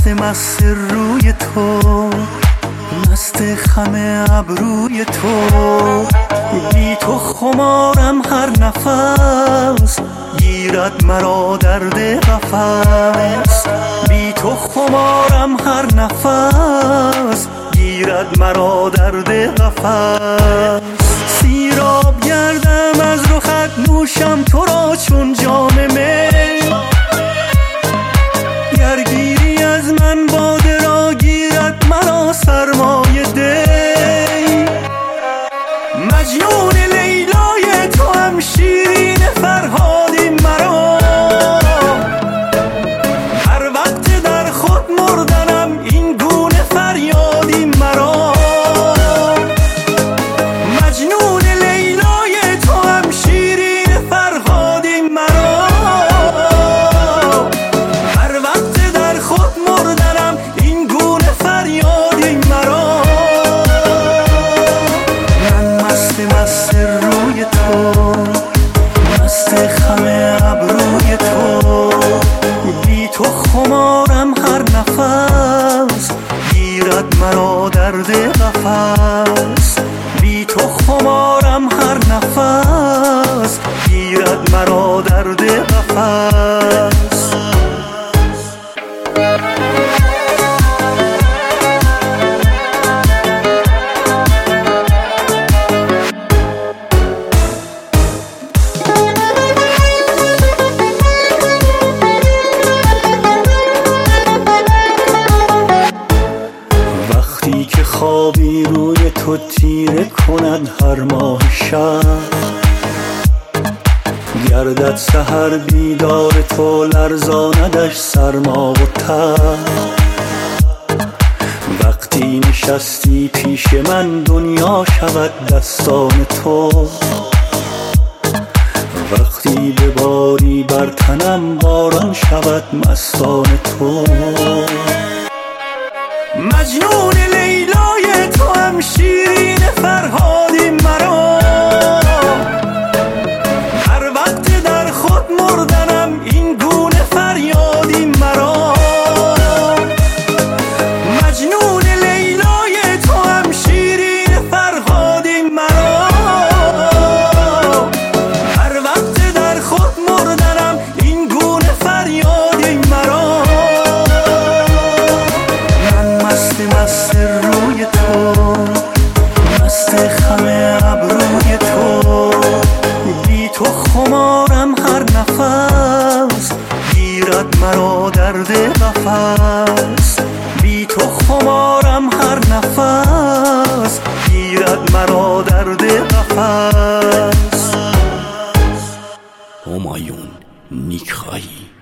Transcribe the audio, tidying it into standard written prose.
مست روی تو، مست خم ابروی تو. بی تو خمارم هر نفس، گیرد مرا درد قفس. بی تو خمارم هر نفس، گیرد مرا درد قفس. سیراب گردم از رخت، نوشم تو را چون جام می. گرگیری از من باده را، گیرد مرا سرمایه دی. مجنون لیلای تو هم شیرین فرهادی مرا. هر وقت در خود مردنم این گونه فریادی مرا. مجنون لیلای تو هم شیرین فرهادی مرا. هر وقت در خود مردنم این گونه فریادی مرا. من مست مست روی تو، مست خم ابروی تو. بی تو خمارم هر نفس، گیرد مرا درد قفس. بی تو خمارم هر نفس، گیرد مرا درد قفس. وقتی که خوابی روی تو تیره کند هر ماه شب، گردد سحر بیدار تو، لرزاندش سرما و تب. وقتی نشستی پیش من دنیا شود دستان تو. وقتی بباری بر تنم باران شود مستان تو. مجنون لیلای تو هم شیرین فرهادی مرا. هر وقت در خود مردنم این گونه فریادی مرا. مجنون لیلای تو هم شیرین فرهادی مرا. هر وقت در خود مردنم این گونه فریادی مرا. مست روی تو، مست خم ابروی تو. بی تو خمارم هر نفس، گیرد مرا درد قفس. بی تو خمارم هر نفس، گیرد مرا درد قفس. همایون نیکخایی.